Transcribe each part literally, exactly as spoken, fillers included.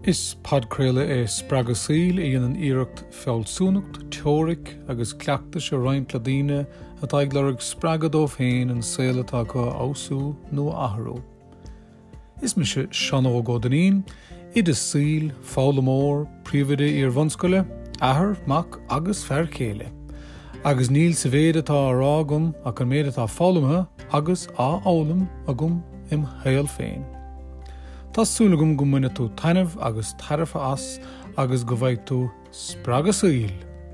Is padcréile é sppraga síl íon an iireacht feallsúnacht, teóric agus cleachta se roinnt le daoine a d'aigleoirg sppraga dómh féin an saoile atá go ausú nó athrú. Is me se sean ó gódanín, iad is síl, fála mór, príomhaide ar bhunscoile, athair, mac agus fear céile. Agus níl sa bhéad atá arágum ach an méad atá fálamthe agus á álam agum im héal féin. Tásúlagum go muna tú tainmh agus tarafa as agus go bhaid tú sppraga síl.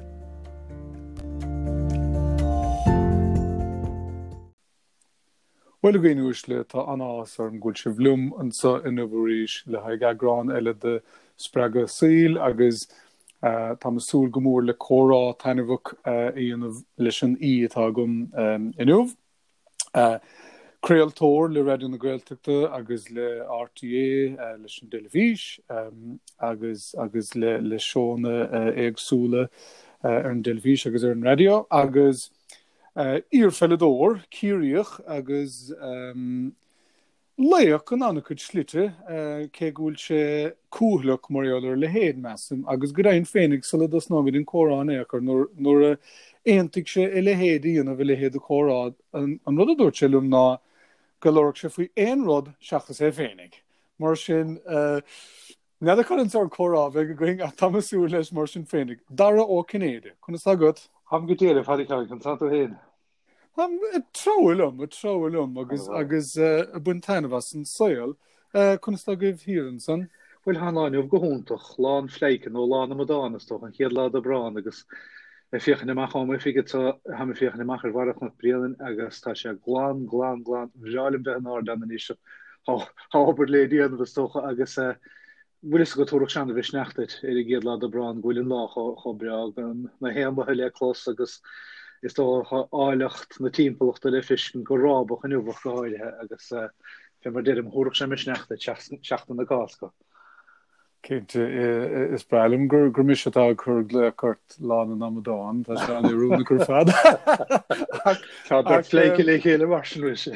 Well again uaisle tá anás ar an gúil se bhlum an sa inmhríis le haig agrán eile de sppraga síl agus uh, tá masúl go mór le córá tainmhach uh, íanamh leis an í atá gom um, inmh. Uh, Creaaltóir le radio na Gaeltachta agus le R T A uh, leis an telefís um, agus agus le le seóna uh, éagsúla uh, ar an telefís agus ar an radio agus uh, íorfelladóir círíoch agus um, léoch an anna chud slite uh, cé gúil sé cúthlach maríolar le héad measam agus go raibh féinnig sula dos námid an córán éachar nóair nóair éantaigh sé i le héad íanamh le héad a córád an rud a dúirt sé lum ná galorg se fwy ein rod seachas é féinnig. Mar sin, uh, nead a chuann ar córá bheith go going a tamasú leis mar sin féinnig. Dara ó Cnéide. Chuna sa gut? Ham go déire fadi cael gan tanto héin. Ham tróilum, a tróilum agus agus uh, a buntainna vas an soil. Uh, chuna sa gif híran san? Wel han láin of gohúntoch, lán fleiken ó lán am adánastoch an chiad lád a brán agus e fiochan amach am figet so ha me fiochan amach ar warach nach brielen agus tá sé glán glán glán bhrálim be an ár dan is ha ober le dian was stocha agus uh, willis go torach sean bheith snachtet er i géad lád a brán gwylin lá cho breag na héan ba le clos agus is tó áilecht na tímpelcht le fisken go rábach an uwach goáile agus uh, fe mar dém hórach sem me snachtet seachtan na gáska. Céinte is breilm gur gur mis atá chur lécart lán an Amadáin, tá se an rúna gur fad. Tá fleice le chéile marsin se.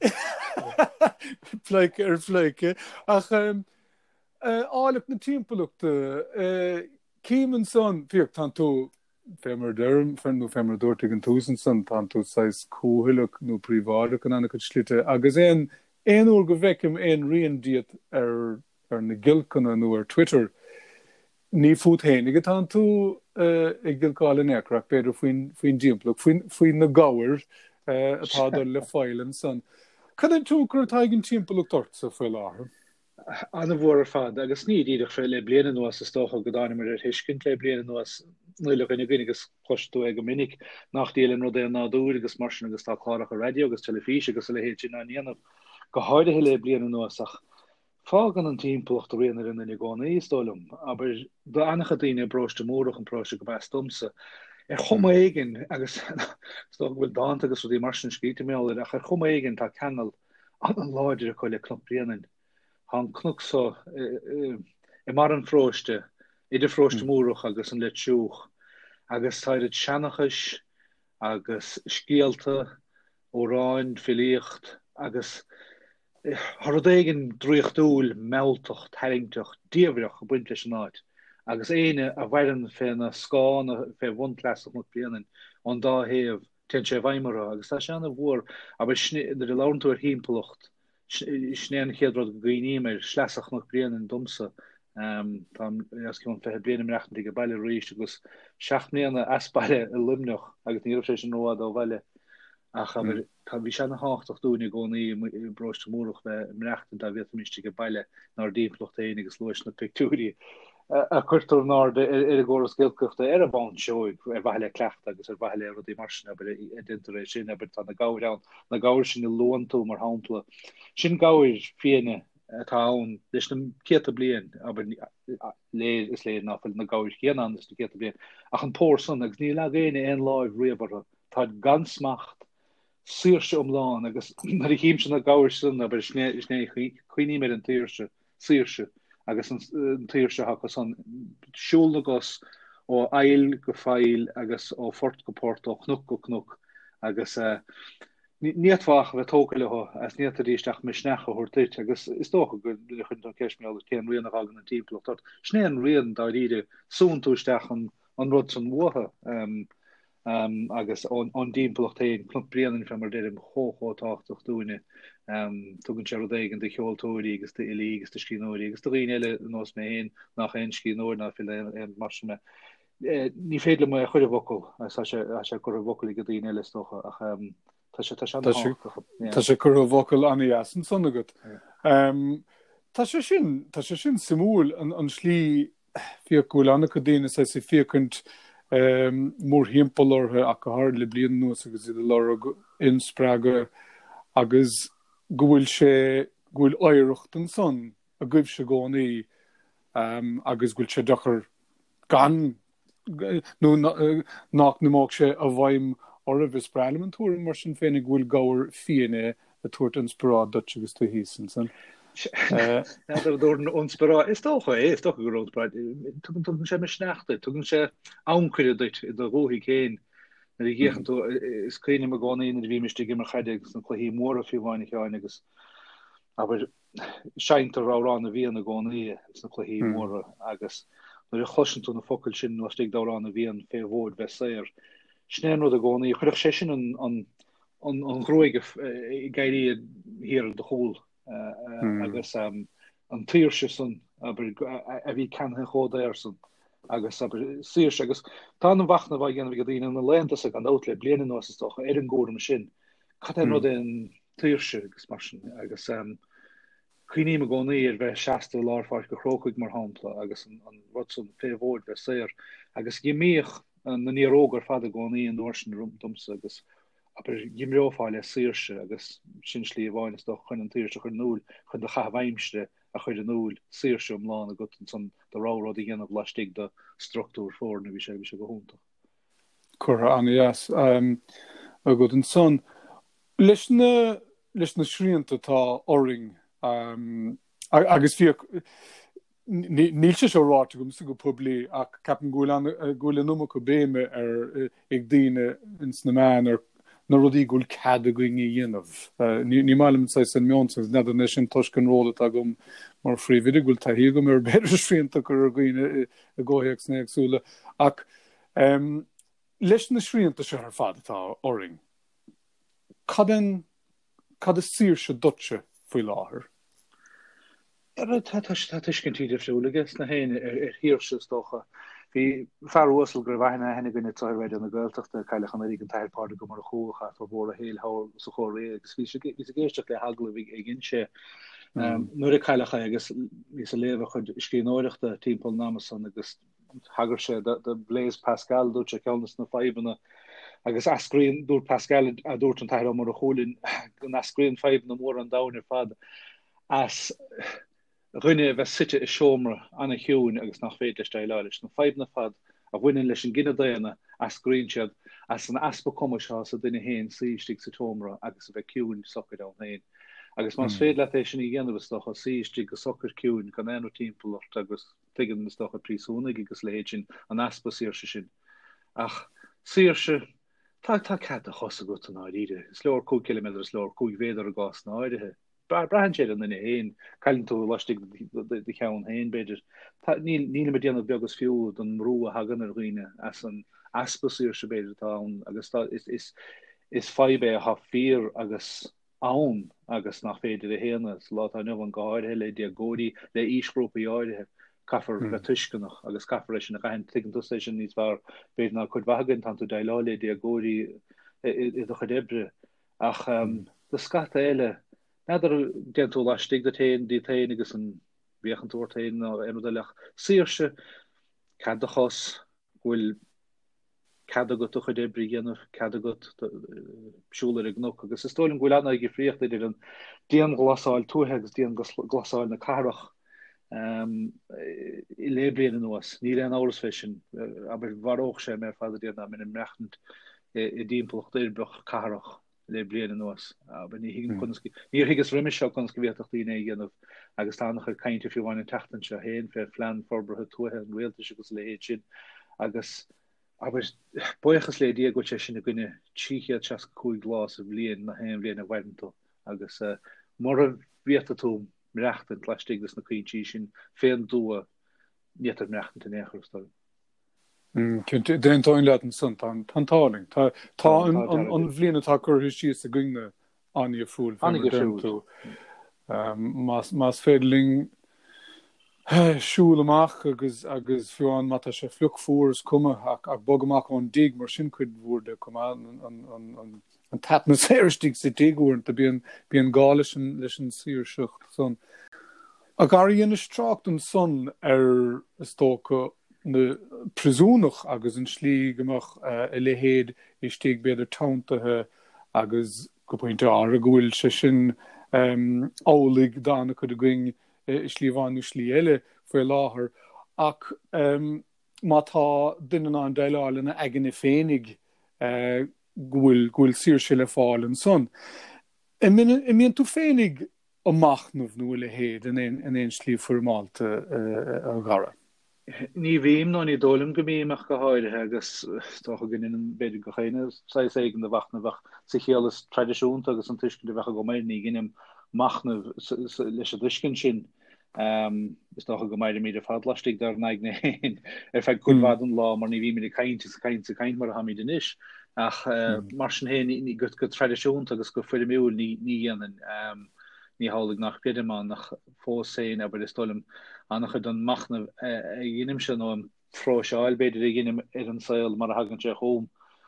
Fleice ar fleice. Ach áileach na timpachta címan son fiach tá tú fémar derm fan nó fémar dúirteigh an túsan san tá tú sais cóthaileach nó príomhádach an anna chud slite agus éon éon úr go bhfeicim éon rion diaat ar ar na gilcanna nó ar Twitter ní fút hénig atá tú ag gilcáil in éacraach beidir faoin diampla faoin na gair atá do le fáilen san. Cadan tú gur taigin timpach dort sa foiil láthair? Anna bhór ar fad agus ní díadach fé le bliana nuas is tócha go dána mar ar hiiscint le bliana nuas nuilech ina gcuinigus chlostú ag go minic nach díalann rud é ná dúir agus mar sin agus tá chláireach a radio agus telefís agus le héad sin na níanamh go háirithe le bliana nuasach. Fágan an tímplocht a réanar in na gána ísdólum, aber do annach a daine broste mórach an próiste go best domsa. Er chum éigen agus sto bhfuil dáanta agus dí mar sin scríte méall ach ar chum éigen tá canal an an láidir a chuile clubrianan. Han knuk so e mar an fróiste, idir fróiste mórach agus an letsúch, agus táid seannachis agus scéalta óráin filiocht agus har degen drochtúil meltocht hellingtocht dievrach a buinte an áit agus éine a bhaan féna sáin a fé bhanklasach mu blianan an dá héh ten sé bhaimara agus tá seanna bhór a de láúir hímplocht snéan chéadrod goíníir sleach nach blianan domsa as gon fe blianam rechten go bailile ríist agus seaachnéanana aspaile a limnach agus ní sé an nóád á bhaile ach tá bhí sena háach dúna gcónaí broiste mórach le mreachtan tá bhé míiste go bailile ná dímplocht éine agus luis na pictúí a chuirtar ná ar a ggóras gilcochta ar a bhain seoig ar bhaile clecht agus ar bhaile ar dí marsin aber dintaréis sin aber tá na gáir na gáir sin i loantú mar hápla sin gáir fianne atá ann leis na céta blian aber lé is léad náfuil na gáir chéan is na céta blian ach an pór san agus ní le géine an láimh riamhara tá gansmacht Sírse omláán agus mar i híim sin na gáir sin aber sné chuoine mar an tíirse sírse agus an tíirse hagus an siúl agus ó eil go fáil agus ó fort go port ó knuk go knuk agus Níetfach bheit tócaile as níiad a ríisteach me snecha chuirtit, agus is tó go chun ceismi agus céan rion agan an timpplacht dat snéan rion dá ide súntúisteach an an rud san mthe um, agus an dimpelcht heen knop brennen van mar dem hooghotáchtch doene tugen Charlottegen de Jooltorie gus de illegus de skinorie gus de elle nos me heen nach en skinoor na en mar me ni féle me goede wokkel go wokkel gedien elle stoch Tá sé chu bhhacail anas an sonna go. Tá sé sin Tá sé sin simúil an slí fiúil anna go dtíine sé sé fiúcant mór himpelarthe a go hard le blian nuas agus iad le inspraga agus gohfuil sé gohfuil éirecht an son a goibh se gánaí agus gohfuil sé dachar gan nó nach naach sé a bhaim or a vis parliamentúr mar sin féinnig bhfuil gair fianne a tuairt inspirá dutch agus tú hísan san. door een onspera is toch is toch een groot praat toen sé me snachte toen sé aankuide dit de rohi kéin en die gegent is kleine me go in wie mis immer ga cho hi moor of weinig einiges aber scheint er ra aan wie an go is cho hi moor agus er je chossen toen de fokkel sin was ik daar aan wie een veel woord we séir sne no de go chu sé sin an an an an groige geide hier de hol Uh, uh, mm. agus um, an tíirse san a bhí can chodéir san agus si agus tá an wachna bh gan go dtíine an lenta a an outle blian nóach ar an ggóm sin Cat nó den tíirse agus mar agus chuoine a gcónaí ar bheith seaasta láfáil go chrócuig mar hápla agus an rudson féhór bheith séir agus gimíoch na nírógar fad a gcónaí an dúirsin rumdomsa agus aber gimreáile sírse agus sin slí bháin do chun an tíirse chun núl chun de chahaimste a chuid an núl sírse am lá a go san de rárá i ggéanamh leistig de struktúr fór na bhí sé bhí se go húnta. Cur an yes a go an son leis na leis na sríanta tá oring agus fi níl se será gom sa go publi ach capan gúile numa go béime ar ag dtíine ins na man ar na rudí gúil cad a going í dhéanamh. Ní máim sa san mionsas ne an sin toscan róla a gom mar frívidir gúil taí gom ar beidir sríanta chu ar gine a ggóhéag sna agsúla ach leis na sríanta se ar fadatá oring. Cad cad is sír se dutse faoi láthair? tuiscin tíidir siúlagus na héine ar hirirse stocha. Bhí farúsal gur bhaine hena gine táid an na ggéilteachta caiilechan ag an tairpá go mar chocha tá bhór a héil há sa choré agus bhí géisteach le hagla bhí gin sé. Nuair a caiilecha agus ví a léh chud scríóireachta timppla námasan agus hagar sé de Blaise Pascal dút se cenas na febanna agus ascrín dúr Pascal a dúirt an tair mar a cholinn an ascrín feib na mór an dair fad as rinne we site is shomra anna hiún agus nach féidirste leis na feib na fad a bhhuiine leis an ginine déana as Greensead as an aspa com se a duine héin sístig sa tomra agus a bheith ciún sochar an héin. agus mas féad le sin i ggéanamhstoch a sístig go sochar ciún gan enú timpplacht agus tuigen stoch a prísúnig agus léidjin an aspa síirse sin. Ach síirse tá tá cat a chosa go an áide. Is leor cú kilometr is leor cúig véidir a gas na áidethe. Brahan sé an in héin caiint tú lastig de chean héin beidir. Níle me déanana begus fiú an rú a hagan ar riine as an aspasíir se beidir tá agus is is feibe a ha fear agus ann agus nach féidir a héana lá a nu an gáirthe le diagóí le ísgropa áidethe kafar le tuiscannach agus kafar sin a hen tigan station níos war beidir na chud wagan tan tú dailáile diagóí i do chadebre ach de scata eile Neidir genú leistig de tain dí tain agus an bhéchan túirtain á éimeach síirse cad a chos bhfuil cad a go tu chu débri ghéanamh cad a go siúlar ag nó agus is tólim bhfuil anna ag fríocht idir an dían glasáil túthe agus dían glasáil na carach i léblian an nuas ní an áras fesin aber bharóch sé mé fáidir díana min an mechtant i dímpelcht éirbroch carach. le blian nos ní higus riimi se kon gevécht í géanamh agus tánach chu kaint fiúháin tatan se héin fé flean forbrethe tuathe an réalte agus le sin agus aber buchas le die go sin gonne chichi chas cool glas of leen na hen leen a wento agus mor vieta to rechten plastic dus na Queen sin fé doe net er rechten te negerstal. den toin laten sun an tantaling tá an bbliene takegur hu si a gunne an je foel mas féling Schulach agus agus fi an mat se flugfos komme ag bogeach an dig mar sinkuid wurde kom an atmosphärstig se degoen te bí bí an galischen lechen siersucht son a gar ynne stracht an son er stoke ne presúnach agus an slí gemach e lehéad i steek beidir tauntathe agus gopointe a gohfuil se sin álig dána chud a going slíháinú slí eile foioi láthair ach má tá duine an deileáilena agin i fénig gohfuil gohfuil sir se le fáil son. I mion tú fénig amachnamh nó le héad in éon slí formáilte a gara. Ní bhíim ná ní dólam go míach go háirithe agus tá gin in beidir go chéine sa éigen de bhachna bhach sa chéalas tradiisiúnta agus an tuiscin de bhecha go méid ní ginnim machnamh leis a duiscin sin. Um, is toch go meide mé fa lastig daar neig ne heen er fe goed wat lá mar nie wie me kaint is kaint ze kaint mar ha den is ach marschen heen nie gut go tradition agus go fu mé nie nie gennen um, nie halig nach bideman nach fóseen aber de stolum annach dan machne ginnim no fro beidir ginnim er an seil mar hagen se home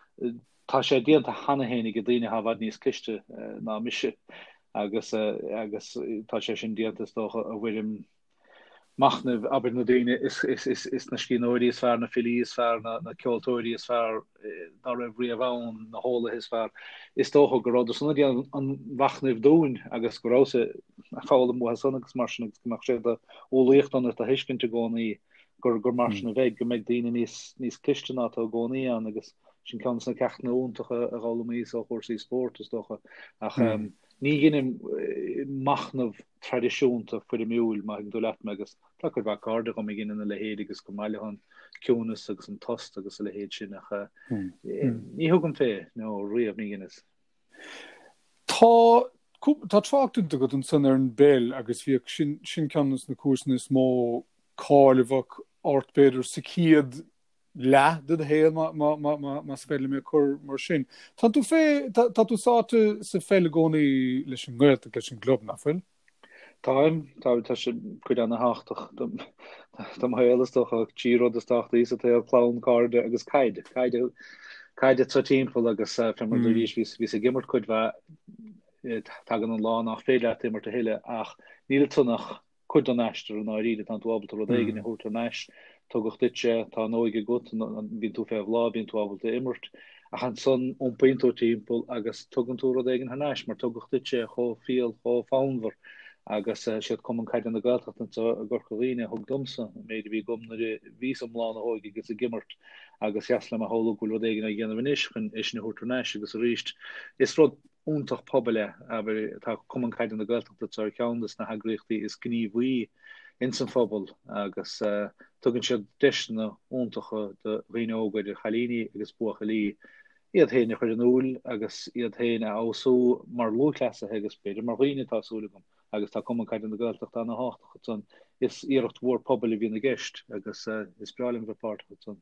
tá sé die a hanne hennig gedine ha wat níos kichte na mise agus agus tá sé sin diatas doch a bhfuidim machnamh aber na daine is is is is na scíóirí is fear na filí is fear na na ceoltóirí is fear na raibh riamhán na hóla is fear is tócha go rád sanna an an bhachnamh dúin agus go rása a fála mu sanna agus mar goach sé a ólaocht an a hiiscinnte gcónaí gur gur mar na bheith go méid daine níos níos clistená a gcónaí an agus sin can na ceachna úntacha a gála míos ó chósaí sport is tócha ach ní ginnim machnamh tradiisiúnta fu de miúil me do leat megus Tá bh garda go mé gin in lehéad agus go meile an ceúnas agus an tost agus a lehéad sin nach ní thugam fé nó riamh ní ginnis. Tá Tá tráchtúnta go an san ar an béil agus bhí sin sin ceannas na cuasan is mó cáilehah ortbéidir sa chiad le de héal má spéile mé chur mar sin. Tá tú fé tá tú sáte sa féile gcónaí leis an ggéilte leis an glob nafuil? Táim tá tá se chuid anna háach Tá héalastoch a tíro detáachta is a plán cardde agus caiide caiide caiide sa timppla agus femar dúís ví a gimmert chuid bheit tag an lá nach féile immer a héile ach níle tunnach chud an neistar an áíide an túábal a dégin hút an neis. Tugacht ditse tá nóige gut bín tú feh lá bín tú ábal immert a chan son on peintó timppel agus tugan tú igen hanneis mar tugacht ditse cho fiel cho fáver agus si kom kait an de gacht an a gorcholíne hog domsa méidir vi gom na ví am lá hoig gus a gimmert agus jasle a hol go igen a genne vinisken is na honeis agus a richt is rot úntaach pobile aber tá kom kait an de gacht ar countdas na hagrichtti is gní wie in san fphobal agus tugin se dena úntacha de rióga de chalíní agus buchalí iad héine chuir an úl agus iad héine ású mar loklasse agus beidir mar riine tásúlagum agus tá kom caiid an de gailteach an háach son is íirecht mhór pobl hí na gist agus is braling repart son.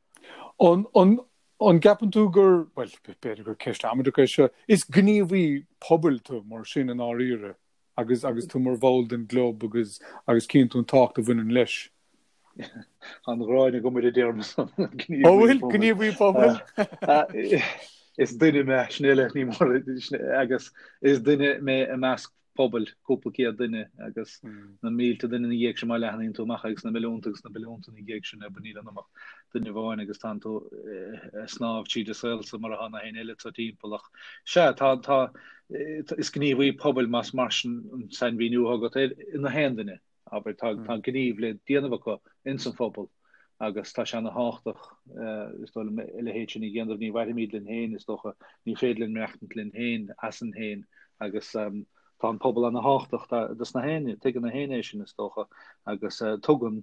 An gapan tú gur well beidir gur ceist am se is gníomhí poblbal mar sin an áíre. agus agus tú mar bháil den glob agus agus cinn tún tácht a bhuiin leis. An ráinine go de déirm bhfuil gníomhí pobl is duine me snile ní mar agus is duine mé a measc pobl cúplaí a duine agus na mílte duine dhéag sem mai lehanín túach agus na milliúntagus na bilúnta í ggéag sin a ní amach duine bháin agus tanú snáb tíide selsa mar a hanna hé eile a tímpelach se tá tá is gníomhí pobl mas marsin an sein víú agat in na hendine aber tá tá gníomh le déanamhacha in san fphobal agus tá se na háach is lehéit sin í ggéanamh ní bhaimílinn héin is docha ní fédlinn mechtlinn héin as an héin agus tá an pobl an na háach dus na héine te na héine sin is docha agus tugan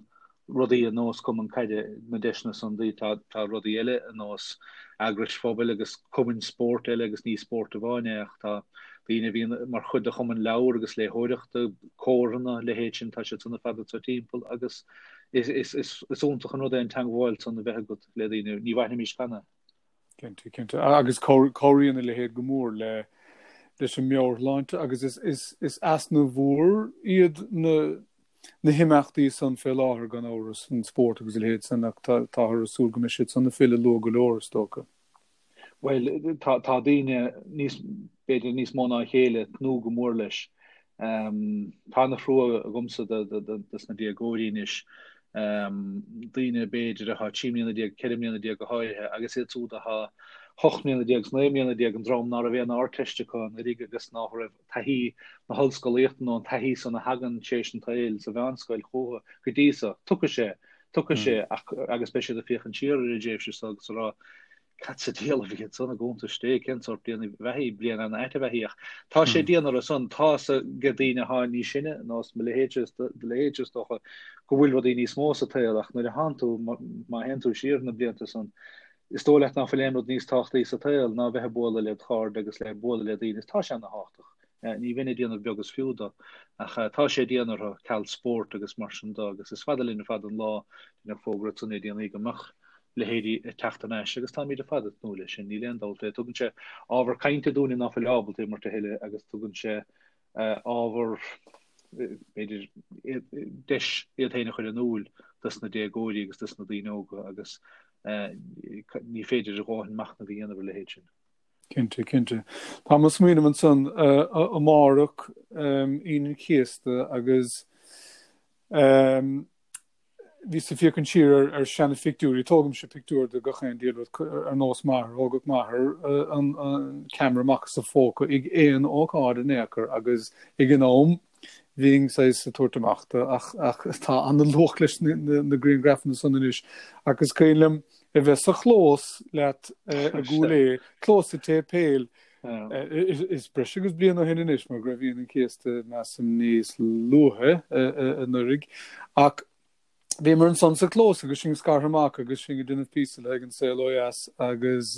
rudí a nós kom an caiide na deisna san dí tá rudí eile a nós agrisfobal agus cumin sport eile agus ní sport a bháineach tá Bhíine bhíon mar chud a chuman leabhar agus le hóireachta córanna le héin tá se tunna fada sa timppel agus is úntaach an an tanghil san na bheit go le dtíine ní bhaithna mí scanna. Cinnte cinnte agus choíonna le héad gomór le leis an meor láinte agus is is is as na bhór iad na na himachtaí san fé láthair gan áras an sport agus le héad sanach táthar a súl go me siad san na file lo go leir tócha. Well tá daine níos beidir níos móna chéile nó go mór leis tá nach ru a gomsa na diagóíis daine beidir a ha tíína diag ceimína diag go háithe agus é tú a ha hochmína diag snéimína diag an drom ná a bhéan áteiste na ri agus ná raibh tahíí na hallscoléchten an tahíí san na hagan séisian tail sa bheanscoil choha go dísa tucha sé tucha sé agus spe a fichan tíir a déh se rá cat sé déal a bhí sanna gúnta sté censort déana bhehí blian an éite bheíach. Tá sé déanaar a san tá a gedíine há ní sinne nás me lehéidir lehéidir docha go bhfuil wat í níos mó a taach na a hanú má henú sir na blianta san. Is tólecht ná filéim níos táchttaí sa tail ná bheitthe bóla le thar agus le bóla le dtíine tá se na háach. Ní vinne déanana begus fiúda ach tá sé déanaar a ceall sport agus mar da agus is fadalína fad an lá na fógra tunna déana goach. Le hédi tachtan agus tá mí a fad nóle sin ní ledal tugann se áwer kainte dún nach label mar te heile agus tugann se áwer deis héine chuir an núl dus na dégóí agus dus na díóga agus ní féidir aáin macht na dhéanamh le héin. Kinte kinte. Tá mas mí man san a marach in chéiste agus ví se fi kun sier er senne fikúr togum se pikúr de gachéin deel er nás mar ógad mar an camera max sa fóca ag éon óáde neker agus ag gnóm víng se sa toortamachta ach ach tá an den lochlis na Green Grafen sonnis agus kéilem e we sa chlós let a golé chlóse te peel is bregus blian hin is mar gra vín késte na sem níos lohe an nurig ach Bhí mar an san sa clós agus sin scarhamach agus sin duine pí le an sé loas agus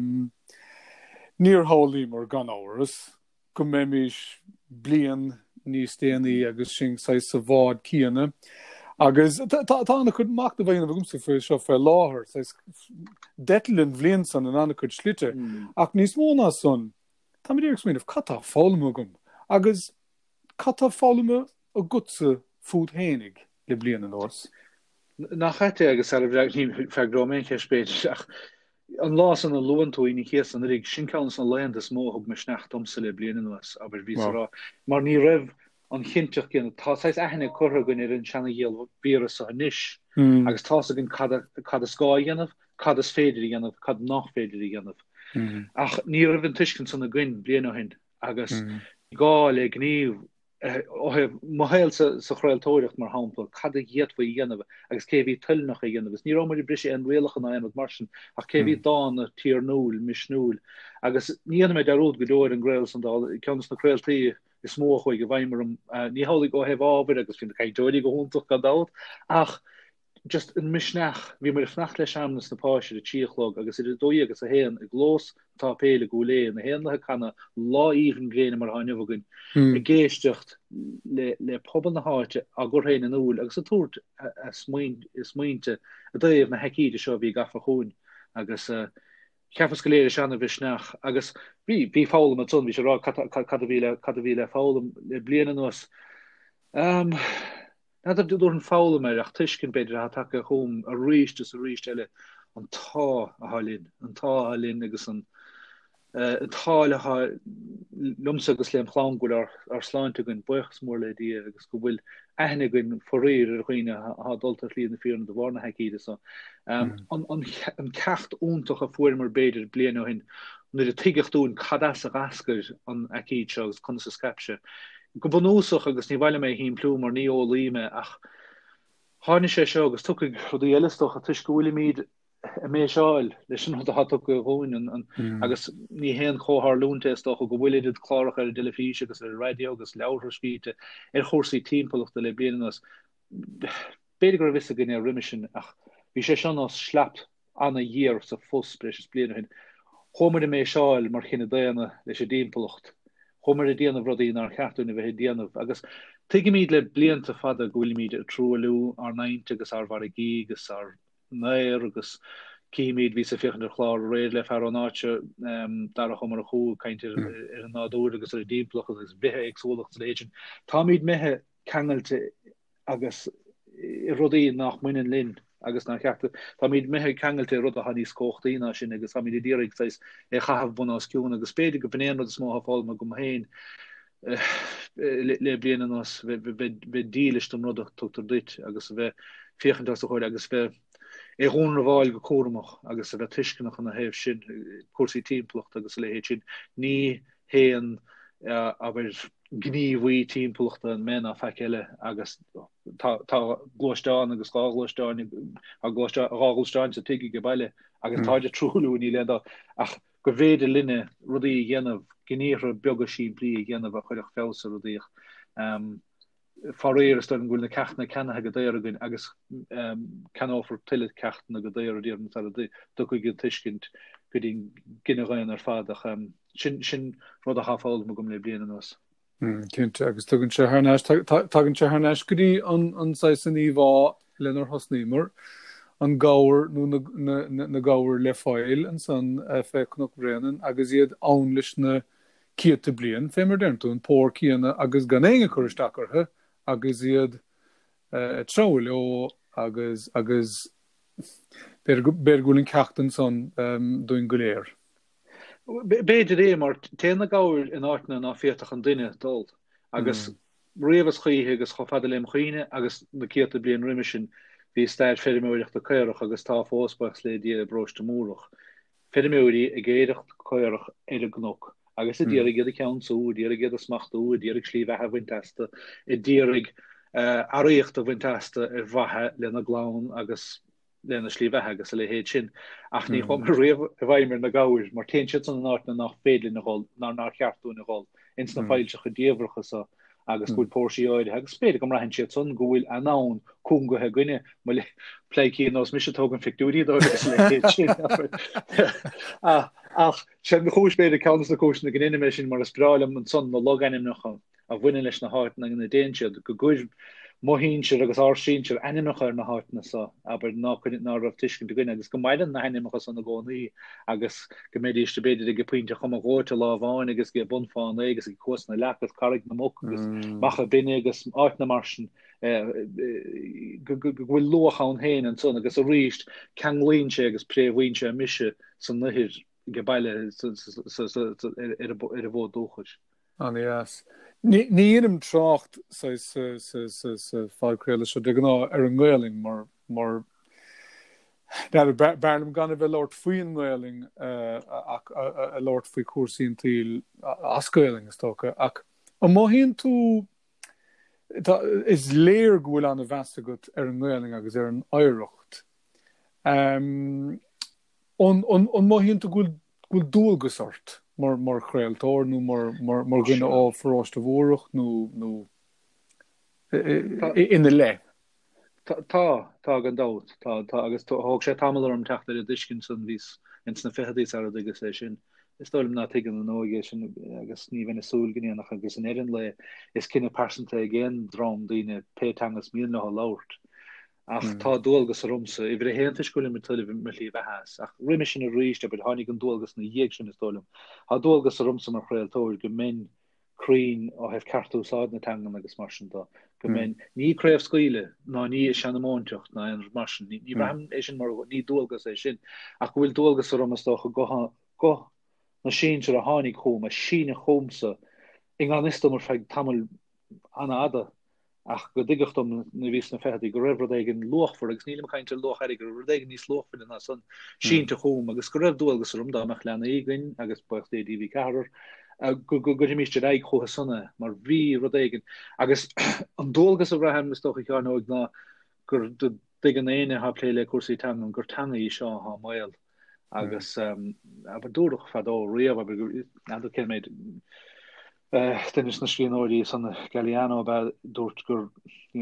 níorthlí mar gan áras go mé mis blian níos déanaí agus sin sa sa bhád cíanana agus tána chud macht a bhéanana bhgumsa fu seo fé láthair delinn bblion san an anna chud slite ach níos móna son tá dtíag smíanamh catá fálamú gom agus catá fálamú a gutsa fút hénig le blian an ás. nach chatte agus ní fegrámén ke spéach an lá an a loantóí ní ché an rig sin kann an lein is mó op me snacht omse le blian was aber ví ra mar ní rah an chinteach gin tá ehenne chore gon er an chana héel vírus a nis agus tá gin cad a sá gennef cad is féidir gennef cad nach féidir gennef ach ní rivn tuken san a gwyn blian hin agus gá le gníh mahéil sa chréiltóirecht mar hapla cad héad fa dhéanamh agus cé bhí tuil nach dhéanamh ní romí brise an réalachan an marsin ach cé bhí dána tíar núl misnúl agus níana méid aród godóir an gréil san ceannas na chréiltaí is mó chuig go bhaimmarm ní hálaigh go hebh ábhar agus fin caiiddóirí go húntaach gadát ach just in misneach bhí mar fnacht le seamnas na páisiir a tíochlog agus idir dóí agus a héan i glós tá péle golé na héanlathe canna lá íhan gréine mar hainehgann i géistecht le le pobal na háite a gur héin an úl agus a túirt is muinte a dhéobh na heicíide seo bhí gafa chuún agus ceafas goléir seanna bhisneach agus bhí bhí fálam a tún bhí sé rá cad bhíle fálam le bliana nuas Na du door een foule me ach tuisken beidir ha take hom a richt dus a richt elle an tá a halin an tá halin agus an an tále ha lumse agus leim chlán go ar ar sláinte gunn buchsmórle die agus go bhfuil ene gunn forréir a chuoine ha doltar lí na fi de warna heide so an an cecht úntoch a fumer beidir blian hin nu de tiigechtún cadas a rasker an aki agus kon sa skapse. Go bonúsach agus ní bhile mé hín plúm mar ní ólíime ach háne sé seo agus tu chudí eilestoch a tuis gohfuil míid a mé seáil leis sin a hat go hóin agus ní héan chothar lúntestoch go bhfuileidir chlárach ar delefíe agus ar radio agus leirspíte ar chósaí timpachta le blianas beidir vis gin rimission ach vi sé an as slapt an a year sa fos bre bli hin chomer de mé seáil mar chinne déana leis sé déempelcht chomer de déanamh rodí ar chatún bheit déanamh agus tuige míid le blianta fada gohfuil míid a troú ar neinte agus ar war gí agus ar neir agus kiimiid ví a fichen er chlá réid le fer an áse dar a chommer a cho kaint er an nádó agus er déemploch agus brithe exólacht legin. Tá míid mehe kengelte agus rodí nach munnen lin agus nach chechte. Tá míid mehe kengelte rud a hanní skochtína sin agus ha mí dirig seis e chahaf bun asún agus spéide go benéan rud smá fall me gom héin le blian as be dílistum rudach tutar dit agus bheit fichen as choir agus bheit e ronneáil go chomach agus a bheit tiiscinnach an a heh sin cuasí timpplacht agus le hé sin ní héan a gníhí timpplaachta an mena feile agus glóisteán agus gáglóisteáin a rágelstein sa tuigi go bailile agus táide trúú ní le ach go bhéidir linne rudí dhéanamh gníre bega sí brí dhéanamh a chuideach fésa rudíoch. Faréir sto an gúna cena cena go déirgann agus can áfir tiile cena go déir díarn do go gin tuiscint go dín ginneáin ar fádach sin sin rud a haáil mo gom le blian nos. Kinte agus tugann se tugann se haneis goí aná san íhá lenar hosnímar an gáir nó na gáir le fáil an san fé knoch réan agus iad anlis na kiete blian fémar denún pór cíanana agus gan éige chuirstacharthe agus iad troil ó agus agus bergúlinn ceachtan san doin goléir. Beidir é mar téna gáir in áitna ná féach an duine dul agus réhas chuíthe agus chofada léim chuoine agus na ciata blian riimisin hí staid féidirméirecht a chuirech agus tá fósbachs le dí brochte múrach. Féidirméirí a géirecht chuirech éidir gnok. agus i ddírig iad a ceanú, dírig iad a smachtú, dírig slí bhethe bhaintasta, i ddírig aíocht a bhaintasta ar bhathe lena glán agus lena slí bhethe agus a le héad sin. Ach ní chum réomh a bhaimir na gáir, mar té si an nána nach fédlin naáil ná ná cheartú naáil, ins na fáilte chu déomhracha agus búil pórsíáid agus spéidir go rahin siad son gohfuil anán cún go he gine me le pleicí nás mis tógan ficúí ach se na chúspéidir can na cóna gin mé sin mar a sprálam an son na loganim nach a bhuiine leis na háart na na désead go goir mohíse agus ásinir animachar na hána sa aber ná chunnne ná a tiiscin gine agus go maidan na animachcha san na gcóí agus go méidiriste beidir go pointinte chum aáte láháin agus go bunfáin agus i cos na lecha carrig na mo agus macha binine agus áit na marsin bhfuil lochán héin an son agus a riist celínse agus préhhaintse mise san nuhir go bailile ar a bhód dóchuid. An yes. Ní innim tracht fáilcréile se de gná ar an ggéling mar mar bernam gan bheith Lord faoin ggéling a Lord faoi cuasaín tíl ascéling is tócha ach an máhíonn tú is léir gohfuil an a bheasta agat ar an ggéling agus ar an éireacht. An máhíonn tú gúil dúilgus ort. Mar mar chréiltóir nó mar mar mar gnne á fráiste bhórach nó nó ina le. Tá tá an dat tá agus hág sé tamil am teachtar a discin san vís ins na fedís a agus é sin. Is stolim ná tegan an nógé sin agus ní venne súlginine nach agus an éan le is cinenne persanta géan drom díine pétangas mí nach lauert. Ach tá dógus a rumse i bhir héantaiscoil me tuile milí bhetheas ach riimi sin a ríiste be hánig an dógus na dhéag sin is dólam. Tá dógus a rumsa mar chréiltóir go min crín ó heh cartúsáid na tangan agus marsanta go min ní créibh scoile ná ní seanna mónteocht na an marsin ní bham é sin mar ní dógus é sin ach bhfuil dógus a rumastócha go go na sin a hánig chóm a sína chomsa in an istom mar feig tamil anna ada. Ach go digachtom na vís na fedi go raibh igen lochfor agus nílim kainte loch go rudéigen níos lochfin na san sínte chom agus go raibh dógus rum da meach lena igin agus bucht é dí kar go go go mis ag chocha sanna mar ví rudéigen agus an dógus a rahem is stoch ik gar noig na gur digan éine ha pléile cuasí tan an gur tan í seo ha mail agus aber dúch fadó riamh aber ken méid den is na Svíóí san Galliano about dort gur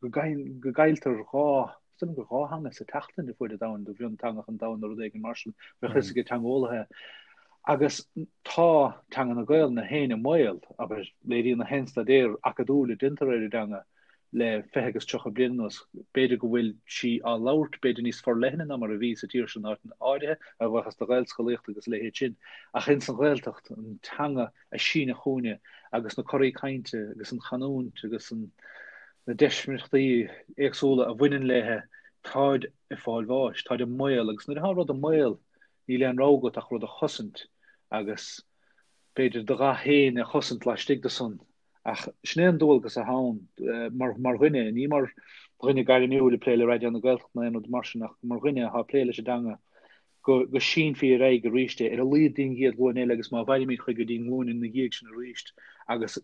gegeilter rá go rá hanne sa tatan de fu de da do bhn tan an da or degen mar chuige tangólathe agus tá tan an a gail na héine mail aber léí na hensta déir acadúle dinteréidir dange le fegus trocha blinos beidir go bhfuil si á lauert beidir níos for lenne na mar a ví a tíir san art an áidethe a bhchas de gailscolécht agus le sin a chin san gailtacht an tanga a sína choúne agus na choí kainte agus an chaún agus an na deismachtaí éagsúla a bhainein lethe táid i fáil bháis táid a mail agus nu há rud a mail ní le an rágat ach rud a chosint agus beidir de ra héin a chosint le stig de son ach sné an dógus a hán mar mar rinne ní mar rinne gar nuúle pléile radio an geld na en mar nach mar rinne ha pléile se dange go go sin fi ré go richte er a li ding giet go agus ma bhaile mé chuige dín goin in na géchen a richt agus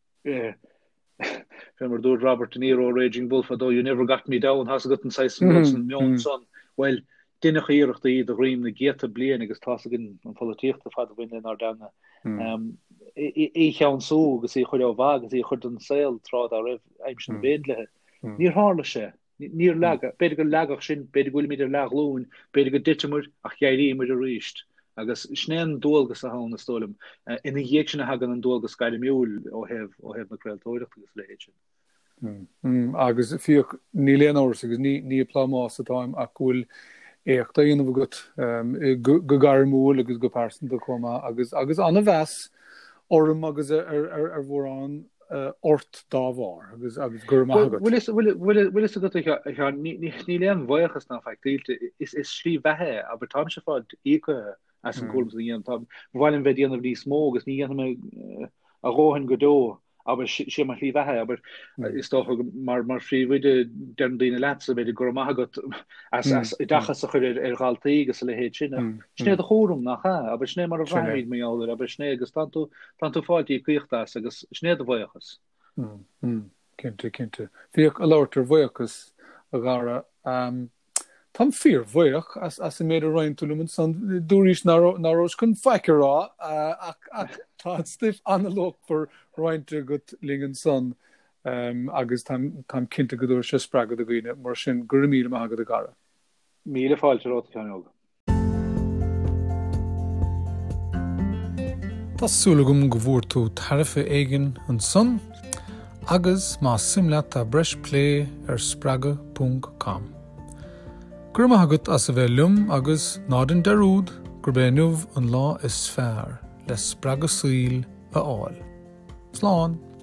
mar do Robert De Niro Raging Bull fa do you never got me down has got seis million son well dinne geíirecht í de riim na géte blian agus tá gin an politichte fa win in ar dange é chean so gus é chuid á bhagus é chud an saoil trád a raibh aimim béle níor hále se níor le beidir go legach sin beidir goil míidir leglún beidir go ditemur ach geirí mu a riist agus snéan dógus a há na stolum ina dhé sin a hagan an dógus gaiile miúil ó heh ó heh na creaaltóirecht agus le agus fi ní léon áras agus ní ní plá atáim ach bhfuil écht dhéanamh go go gar múil agus go persan do chuma agus agus anna bheas orm agus ar ar ar bhórán ort dáhhar agus agus gur go ní leon bhaochas ná feictíilte is is slí bheitthe a tá se fád ícothe as an gúil íon tá bhhailin bheith díanamh ní smó agus ní dhéanam a róhann godó aber sé mar lí bheitthe aber is tó mar mar fríomhide den daine lese beidir gur maigat as i dachas a chuir ar gáiltaí agus le héad sinna snéad a chóm nach aber sné mar a bhhaid méáir aber sné agus tanú tanú fáiltí cuiochttas agus snéad a bhaochas cinnte cinnte bhíoh a láirtar bhaochas a gara Tá fear bhaoch as as i méidir roiin túlumin san dúrís nárós chun feicerrá ach ach tá stiff analóg for roiinte go lingen san agus tam cinnte goúir se spragad a gine mar sin gur mí agad a gara. Míle fáilte rá ceanóga. Tásúlagum go bhór tú tarifa éigen an san agus má simleat a breisplé ar spraga punt com. Gur maithagad as a bheith lum agus nádan darúd gur béinmh an lá is fearr le spraga síl a áil. Slán.